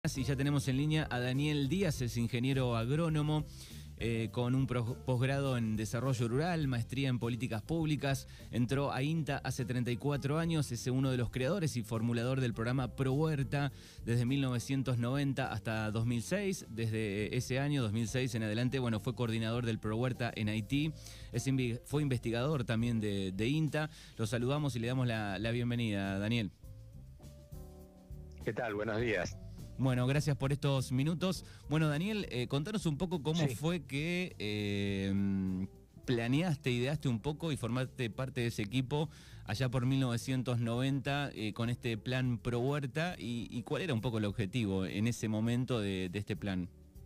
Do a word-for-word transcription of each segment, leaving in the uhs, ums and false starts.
Y ya tenemos en línea a Daniel Díaz, es ingeniero agrónomo eh, con un posgrado en desarrollo rural, maestría en políticas públicas. Entró a INTA hace treinta y cuatro años, es uno de los creadores y formulador del programa ProHuerta desde mil novecientos noventa hasta dos mil seis. Desde ese año, dos mil seis en adelante, bueno, fue coordinador del ProHuerta en Haití. Es, fue investigador también de, de INTA. Lo saludamos y le damos la, la bienvenida, Daniel. ¿Qué tal? Buenos días. Bueno, gracias por estos minutos. Bueno, Daniel, eh, contanos un poco cómo sí. fue que eh, planeaste, ideaste un poco y formaste parte de ese equipo allá por mil novecientos noventa eh, con este plan ProHuerta y, y cuál era un poco el objetivo en ese momento de, de este plan.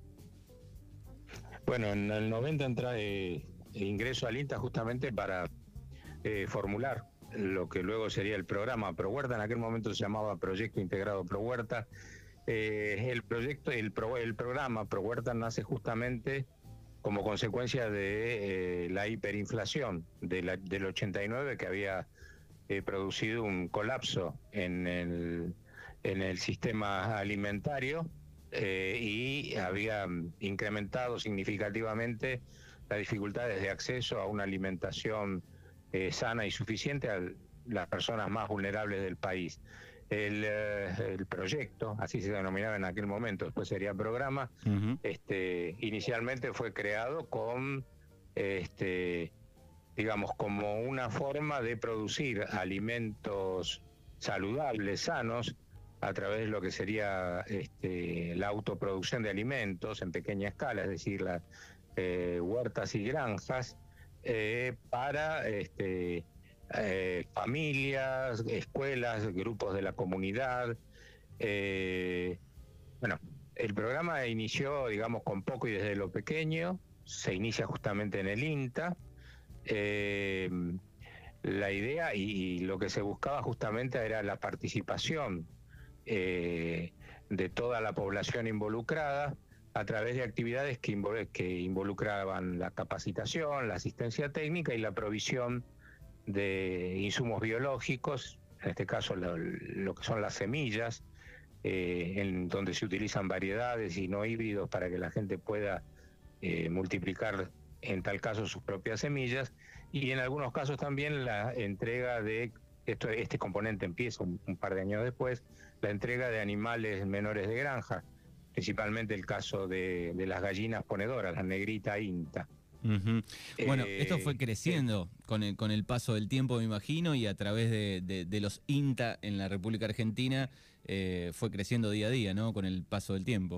Bueno, en el noventa entra, eh, ingreso al INTA justamente para eh, formular lo que luego sería el programa ProHuerta. En aquel momento se llamaba Proyecto Integrado ProHuerta. Eh, el proyecto, el, pro, el programa ProHuerta nace justamente como consecuencia de eh, la hiperinflación de la, del ochenta y nueve, que había eh, producido un colapso en el, en el sistema alimentario eh, y había incrementado significativamente las dificultades de acceso a una alimentación eh, sana y suficiente a las personas más vulnerables del país. El, eh, el proyecto, así se denominaba en aquel momento, después sería programa, uh-huh. este, inicialmente fue creado con, este, digamos, como una forma de producir alimentos saludables, sanos, a través de lo que sería este, la autoproducción de alimentos en pequeña escala, es decir, las eh, huertas y granjas, eh, para... Este, Eh, familias, escuelas, grupos de la comunidad. Eh, bueno, el programa inició, digamos, con poco y desde lo pequeño. Se inicia justamente en el INTA. Eh, la idea y, y lo que se buscaba justamente era la participación eh, de toda la población involucrada a través de actividades que, invol- que involucraban la capacitación, la asistencia técnica y la provisión de insumos biológicos, en este caso lo, lo que son las semillas, eh, en donde se utilizan variedades y no híbridos para que la gente pueda eh, multiplicar en tal caso sus propias semillas, y en algunos casos también la entrega de, esto, este componente empieza un, un par de años después, la entrega de animales menores de granja, principalmente el caso de, de las gallinas ponedoras, la negrita INTA. Uh-huh. Bueno, eh, esto fue creciendo eh, con, el, con el paso del tiempo, me imagino, y a través de, de, de los INTA en la República Argentina eh, fue creciendo día a día, ¿no? Con el paso del tiempo.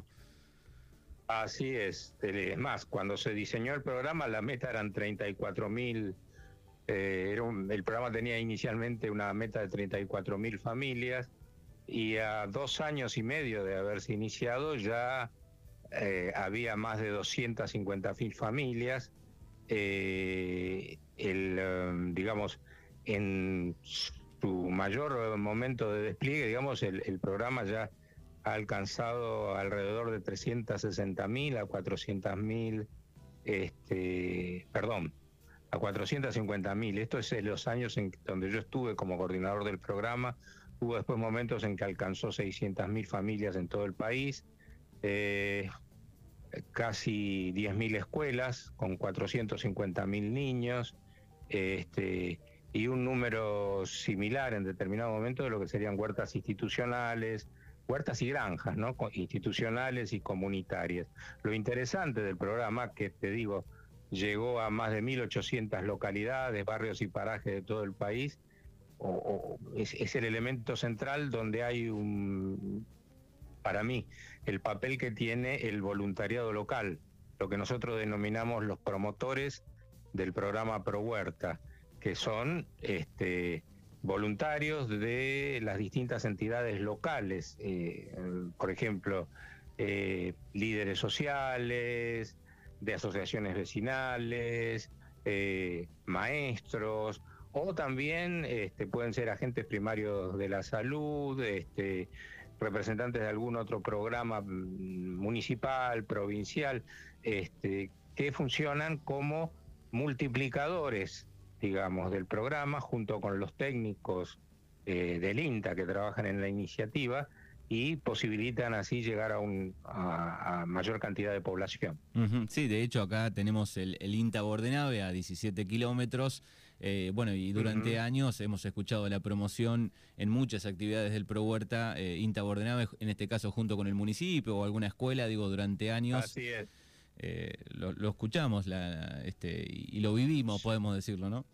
Así es. Es más, cuando se diseñó el programa, la meta eran treinta y cuatro mil. Eh, era un, el programa tenía inicialmente una meta de treinta y cuatro mil familias, y a dos años y medio de haberse iniciado ya eh, había más de doscientas cincuenta mil familias. Eh, el, um, digamos, en su mayor momento de despliegue, digamos, el, el programa ya ha alcanzado alrededor de trescientas sesenta mil a cuatrocientas mil, este, perdón, a cuatrocientas cincuenta mil. Esto es en los años en donde yo estuve como coordinador del programa. Hubo después momentos en que alcanzó seiscientas mil familias en todo el país. Eh, casi diez mil escuelas con cuatrocientos cincuenta mil niños, este, y un número similar en determinado momento de lo que serían huertas institucionales, huertas y granjas, ¿no? Institucionales y comunitarias. Lo interesante del programa, que te digo, llegó a más de mil ochocientas localidades, barrios y parajes de todo el país, o, o es, es el elemento central donde hay un... para mí, el papel que tiene el voluntariado local, lo que nosotros denominamos los promotores del programa ProHuerta, que son este, voluntarios de las distintas entidades locales, eh, por ejemplo, eh, líderes sociales, de asociaciones vecinales, eh, maestros, o también este, pueden ser agentes primarios de la salud, este, representantes de algún otro programa municipal, provincial, este, que funcionan como multiplicadores, digamos, del programa, junto con los técnicos eh, del INTA que trabajan en la iniciativa, y posibilitan así llegar a, un, a, a mayor cantidad de población. Uh-huh. Sí, de hecho acá tenemos el, el INTA Bordenave a diecisiete kilómetros. Eh, bueno, y durante uh-huh. años hemos escuchado la promoción en muchas actividades del Pro Huerta, eh, INTA Bordenave, en este caso junto con el municipio o alguna escuela, digo, durante años. Así es. Eh, lo, lo escuchamos la, este, y lo vivimos, podemos decirlo, ¿no?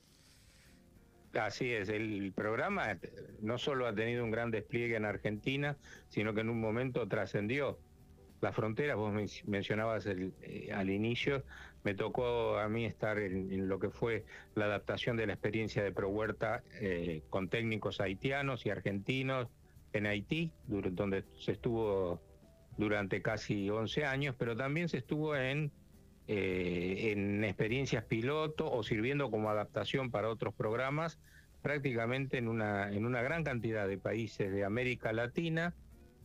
Así es, el programa no solo ha tenido un gran despliegue en Argentina, sino que en un momento trascendió las fronteras. Vos mencionabas el, eh, al inicio, me tocó a mí estar en, en lo que fue la adaptación de la experiencia de Pro Huerta eh, con técnicos haitianos y argentinos en Haití, donde se estuvo durante casi once años, pero también se estuvo en... Eh, en experiencias piloto o sirviendo como adaptación para otros programas, prácticamente en una, en una gran cantidad de países de América Latina.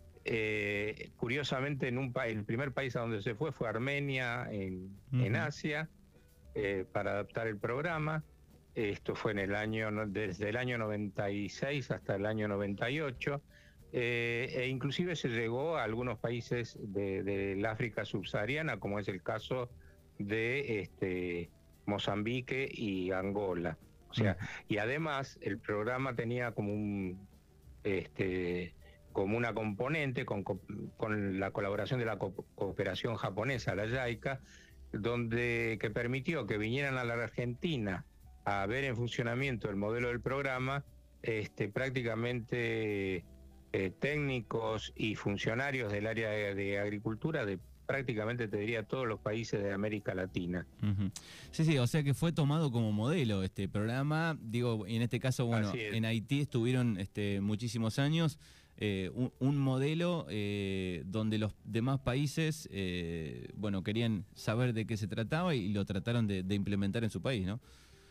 Eh, curiosamente, en un pa el primer país a donde se fue fue Armenia, en, uh-huh. en Asia, eh, para adaptar el programa. Esto fue en el año, desde el año noventa y seis hasta el año noventa y ocho. Eh, e inclusive se llegó a algunos países de, del África subsahariana, como es el caso de este, Mozambique y Angola. O sea, mm. y además el programa tenía como un este como una componente con, con la colaboración de la co cooperación japonesa, la JICA, donde que permitió que vinieran a la Argentina a ver en funcionamiento el modelo del programa, este prácticamente eh, técnicos y funcionarios del área de, de agricultura de prácticamente, te diría, todos los países de América Latina. Uh-huh. Sí, sí, o sea que fue tomado como modelo este programa, digo, y en este caso, bueno, en Haití estuvieron este, muchísimos años, eh, un, un modelo eh, donde los demás países, eh, bueno, querían saber de qué se trataba y lo trataron de, de implementar en su país, ¿no?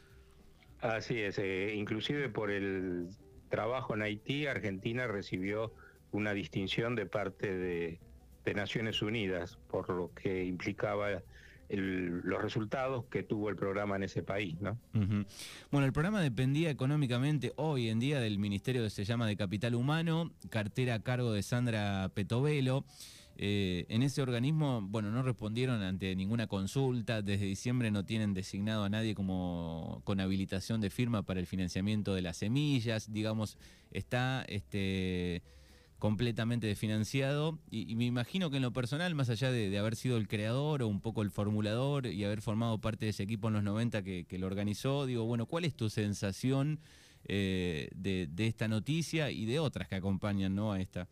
Así es, eh, inclusive por el trabajo en Haití, Argentina recibió una distinción de parte de de Naciones Unidas, por lo que implicaba el, los resultados que tuvo el programa en ese país, ¿no? Uh-huh. Bueno, el programa dependía económicamente hoy en día del Ministerio que se llama de Capital Humano, cartera a cargo de Sandra Petovelo. Eh, en ese organismo, bueno, no respondieron ante ninguna consulta, desde diciembre no tienen designado a nadie como con habilitación de firma para el financiamiento de las semillas, digamos, está este completamente desfinanciado, y, y me imagino que en lo personal, más allá de, de haber sido el creador o un poco el formulador y haber formado parte de ese equipo en los noventa que, que lo organizó, digo, bueno, ¿cuál es tu sensación eh, de, de esta noticia y de otras que acompañan, ¿no?, a esta?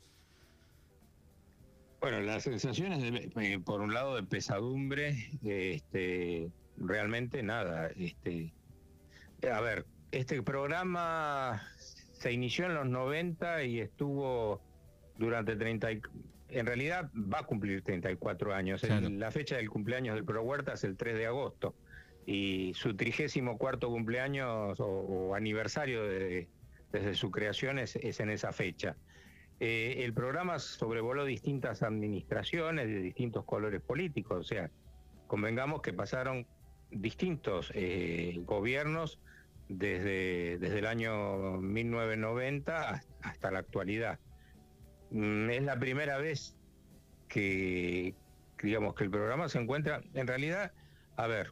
Bueno, las sensaciones, de, eh, por un lado, de pesadumbre, este, realmente nada. Este, a ver, este programa se inició en los noventa y estuvo durante treinta, en realidad va a cumplir treinta y cuatro años. Claro. El, la fecha del cumpleaños del Pro Huerta es el tres de agosto y su trigésimo cuarto cumpleaños o, o aniversario de, desde su creación es, es en esa fecha. Eh, el programa sobrevoló distintas administraciones de distintos colores políticos, o sea, convengamos que pasaron distintos eh, gobiernos desde, desde el año mil novecientos noventa hasta la actualidad. Es la primera vez que, digamos, que el programa se encuentra, en realidad, a ver,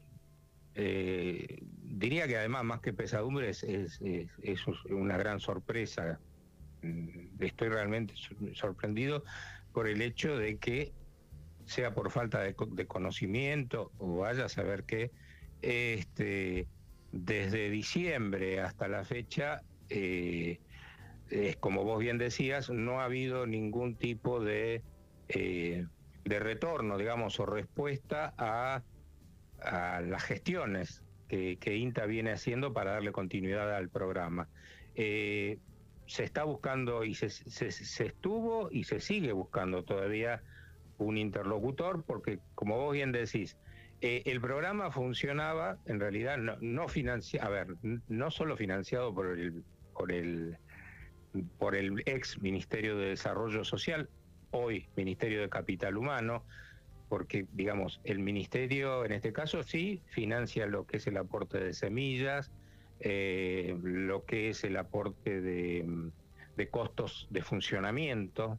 eh, diría que además, más que pesadumbre, es, es, es, es una gran sorpresa. Estoy realmente sorprendido por el hecho de que, sea por falta de, de conocimiento o vaya a saber qué, este, desde diciembre hasta la fecha, eh, Eh, como vos bien decías, no ha habido ningún tipo de, eh, de retorno, digamos, o respuesta a, a las gestiones que, que INTA viene haciendo para darle continuidad al programa. Eh, se está buscando y se, se, se estuvo y se sigue buscando todavía un interlocutor, porque, como vos bien decís, eh, el programa funcionaba, en realidad, no, no financiado, a ver, no solo financiado por el... Por el por el ex Ministerio de Desarrollo Social, hoy Ministerio de Capital Humano, porque, digamos, el Ministerio, en este caso, sí, financia lo que es el aporte de semillas, eh, lo que es el aporte de, de costos de funcionamiento,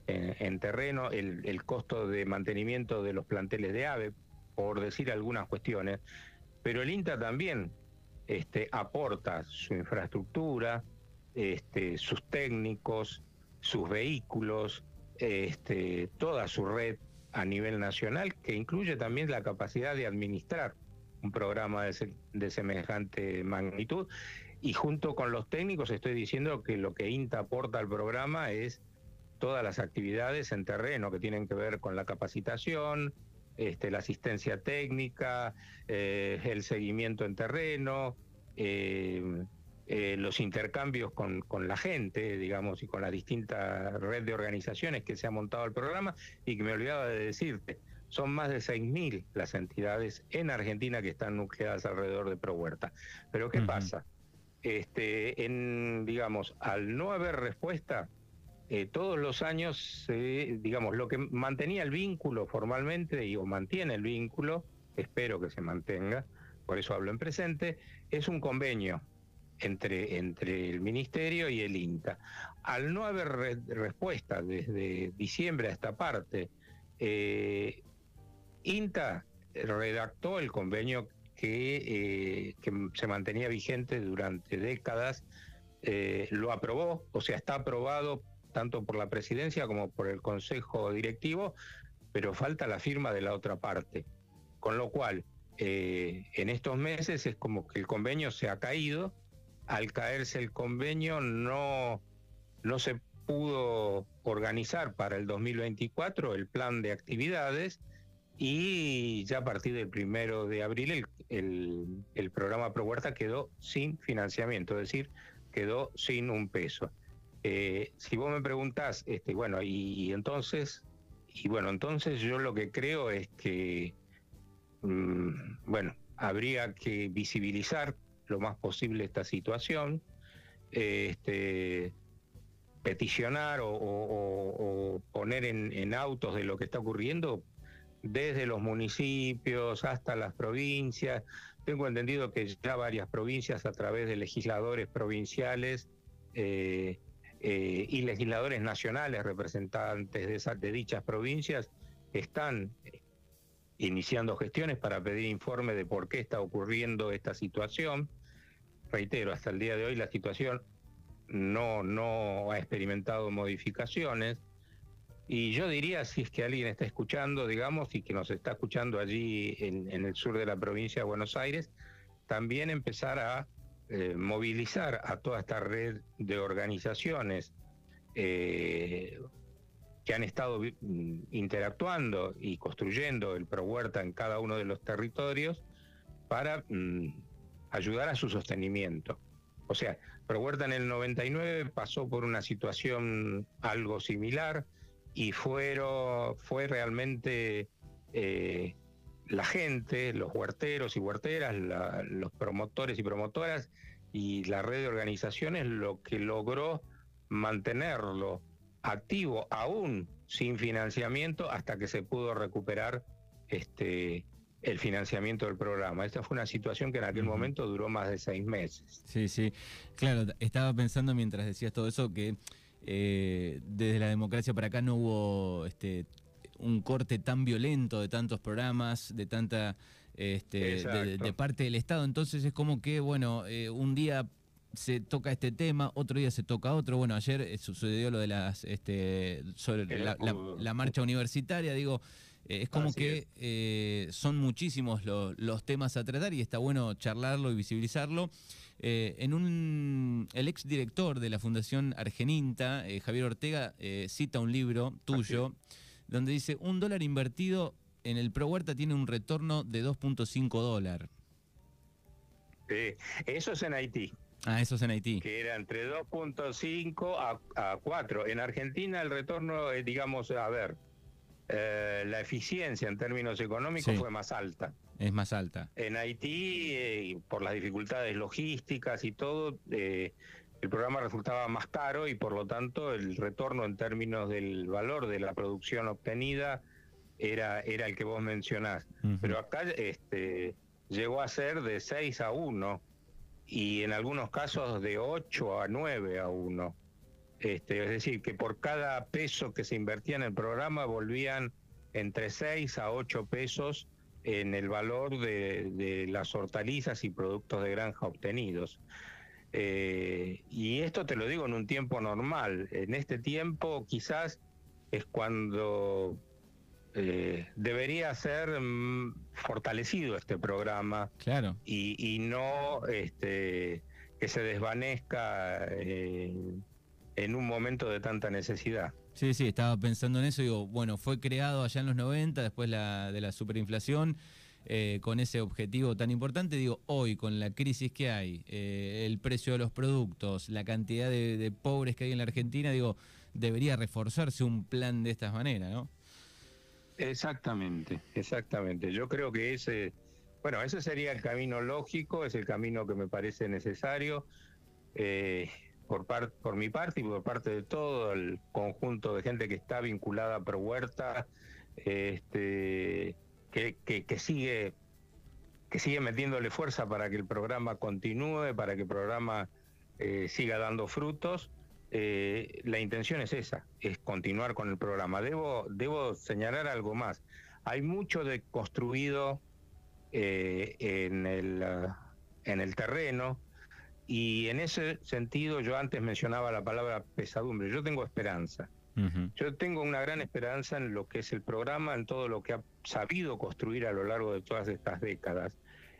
en, en terreno, el, el costo de mantenimiento de los planteles de AVE, por decir algunas cuestiones, pero el INTA también este, aporta su infraestructura, este, sus técnicos, sus vehículos, este, toda su red a nivel nacional, que incluye también la capacidad de administrar un programa de, se, de semejante magnitud. Y junto con los técnicos estoy diciendo que lo que INTA aporta al programa es todas las actividades en terreno que tienen que ver con la capacitación, este, la asistencia técnica, eh, el seguimiento en terreno, eh, eh, los intercambios con, con la gente, digamos, y con la distinta red de organizaciones que se ha montado el programa, y que me olvidaba de decirte, son más de seis mil las entidades en Argentina que están nucleadas alrededor de ProHuerta. Pero ¿qué uh-huh. pasa? Este, en, digamos, al no haber respuesta, eh, todos los años, eh, digamos, lo que mantenía el vínculo formalmente, y o mantiene el vínculo, espero que se mantenga, por eso hablo en presente, es un convenio entre, entre el Ministerio y el INTA. Al no haber re respuesta desde diciembre a esta parte, eh, INTA redactó el convenio que, eh, que se mantenía vigente durante décadas, eh, lo aprobó, o sea, está aprobado tanto por la presidencia como por el consejo directivo, pero falta la firma de la otra parte, con lo cual eh, en estos meses es como que el convenio se ha caído. Al caerse el convenio no, no se pudo organizar para el dos mil veinticuatro el plan de actividades, y ya a partir del primero de abril el, el, el programa ProHuerta quedó sin financiamiento, es decir, quedó sin un peso. Eh, si vos me preguntás, este, bueno, y, y entonces, y bueno, entonces yo lo que creo es que, mmm, bueno, habría que visibilizar lo más posible esta situación, eh, este, peticionar o, o, o, o poner en, en autos de lo que está ocurriendo, desde los municipios hasta las provincias. Tengo entendido que ya varias provincias, a través de legisladores provinciales eh, eh, y legisladores nacionales, representantes de, esas, de dichas provincias, están iniciando gestiones para pedir informe de por qué está ocurriendo esta situación. Reitero, hasta el día de hoy la situación no, no ha experimentado modificaciones. Y yo diría, si es que alguien está escuchando, digamos, y que nos está escuchando allí en, en el sur de la provincia de Buenos Aires, también empezar a eh, movilizar a toda esta red de organizaciones eh, que han estado interactuando y construyendo el ProHuerta en cada uno de los territorios para mm, ayudar a su sostenimiento. O sea, ProHuerta en el noventa y nueve pasó por una situación algo similar, y fueron, fue realmente eh, la gente, los huerteros y huerteras, la, los promotores y promotoras y la red de organizaciones lo que logró mantenerlo activo aún sin financiamiento hasta que se pudo recuperar este, el financiamiento del programa. Esta fue una situación que en aquel uh-huh. momento duró más de seis meses. Sí, sí, claro, estaba pensando mientras decías todo eso que Eh, desde la democracia para acá no hubo este, un corte tan violento de tantos programas, de tanta este, de, de parte del Estado. Entonces es como que, bueno, eh, un día se toca este tema, otro día se toca otro. Bueno, ayer eh, sucedió lo de las este, sobre la, la, la marcha universitaria, digo. Eh, es como Así que es. Eh, son muchísimos lo, los temas a tratar y está bueno charlarlo y visibilizarlo. Eh, en un, el exdirector de la Fundación Argeninta, eh, Javier Ortega, eh, cita un libro tuyo donde dice: un dólar invertido en el ProHuerta tiene un retorno de dos punto cinco dólares. Eh, eso es en Haití. Ah, eso es en Haití. Que era entre dos punto cinco a, a cuatro. En Argentina el retorno, eh, digamos, a ver, eh, la eficiencia en términos económicos sí. fue más alta. Es más alta. En Haití, eh, por las dificultades logísticas y todo, eh, el programa resultaba más caro y por lo tanto el retorno en términos del valor de la producción obtenida era, era el que vos mencionás. Uh-huh. Pero acá este, llegó a ser de seis a uno y en algunos casos de ocho a nueve a uno. este, es decir, que por cada peso que se invertía en el programa volvían entre seis a ocho pesos en el valor de, de las hortalizas y productos de granja obtenidos. Eh, y esto te lo digo en un tiempo normal. En este tiempo quizás es cuando eh, debería ser mm, fortalecido este programa. Claro. Y, y no este, que se desvanezca eh, en un momento de tanta necesidad. Sí, sí, estaba pensando en eso, digo, bueno, fue creado allá en los noventa, después la, de la superinflación, eh, con ese objetivo tan importante, digo, hoy con la crisis que hay, eh, el precio de los productos, la cantidad de, de pobres que hay en la Argentina, digo, debería reforzarse un plan de esta manera, ¿no? Exactamente, exactamente. Yo creo que ese, bueno, ese sería el camino lógico, es el camino que me parece necesario. Eh, Por, par, por mi parte y por parte de todo el conjunto de gente que está vinculada a Prohuerta, este, que, que, que sigue que sigue metiéndole fuerza para que el programa continúe, para que el programa eh, siga dando frutos. Eh, la intención es esa, es continuar con el programa. Debo, debo señalar algo más. Hay mucho de construido eh, en el, uh, en el terreno. Y en ese sentido, yo antes mencionaba la palabra pesadumbre. Yo tengo esperanza. Uh-huh. Yo tengo una gran esperanza en lo que es el programa, en todo lo que ha sabido construir a lo largo de todas estas décadas.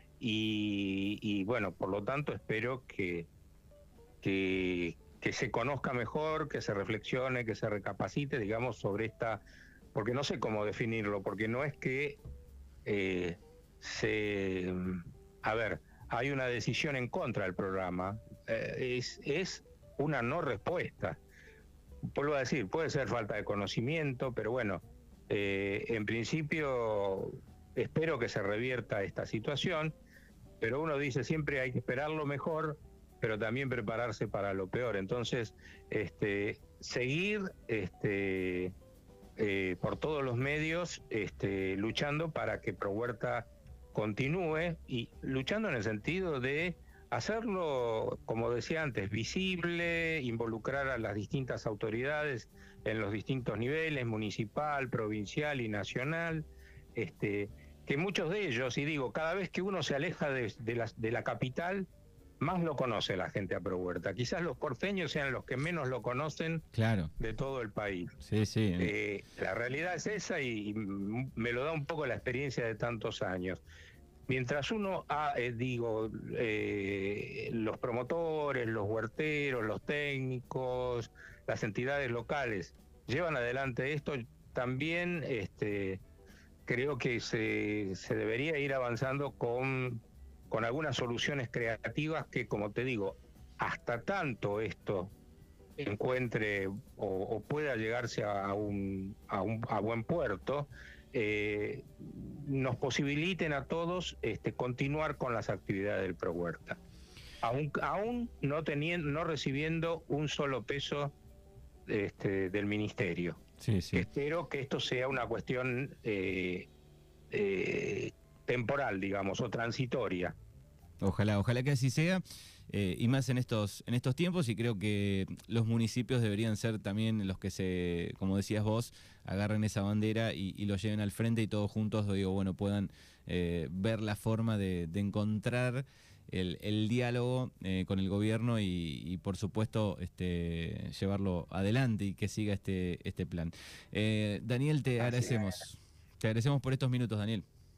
Y, y bueno, por lo tanto, espero que, que, que se conozca mejor, que se reflexione, que se recapacite, digamos, sobre esta... Porque no sé cómo definirlo, porque no es que eh, se... A ver... hay una decisión en contra del programa, eh, es, es una no respuesta. Vuelvo a decir, puede ser falta de conocimiento, pero bueno, eh, en principio espero que se revierta esta situación, pero uno dice siempre hay que esperar lo mejor, pero también prepararse para lo peor. Entonces, este, seguir este, eh, por todos los medios este, luchando para que Prohuerta continúe, y luchando en el sentido de hacerlo, como decía antes, visible, involucrar a las distintas autoridades en los distintos niveles, municipal, provincial y nacional, este, que muchos de ellos, y digo, cada vez que uno se aleja de, de, la, de la capital, más lo conoce la gente a Prohuerta. Quizás los porteños sean los que menos lo conocen, claro, de todo el país. Sí, sí. Eh, la realidad es esa y, y me lo da un poco la experiencia de tantos años. Mientras uno, ah, eh, digo, eh, los promotores, los huerteros, los técnicos, las entidades locales llevan adelante esto, también este, creo que se, se debería ir avanzando con... con algunas soluciones creativas que, como te digo, hasta tanto esto encuentre o, o pueda llegarse a un, a un a buen puerto, eh, nos posibiliten a todos este, continuar con las actividades del Prohuerta, aún, aún no teniendo, no recibiendo un solo peso este, del ministerio. Sí, sí. Espero que esto sea una cuestión eh, eh, temporal, digamos, o transitoria. Ojalá, ojalá que así sea, eh, y más en estos, en estos tiempos, y creo que los municipios deberían ser también los que se, como decías vos, agarren esa bandera y, y lo lleven al frente y todos juntos, digo, bueno, puedan eh, ver la forma de, de encontrar el, el diálogo eh, con el gobierno y, y por supuesto este, llevarlo adelante y que siga este, este plan. Eh, Daniel, te agradecemos, te agradecemos por estos minutos, Daniel.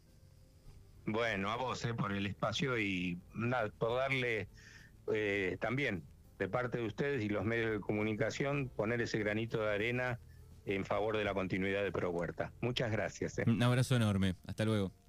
Bueno, a vos eh, por el espacio y nada, por darle eh, también de parte de ustedes y los medios de comunicación, poner ese granito de arena en favor de la continuidad de Prohuerta. Muchas gracias. Eh. Un abrazo enorme. Hasta luego.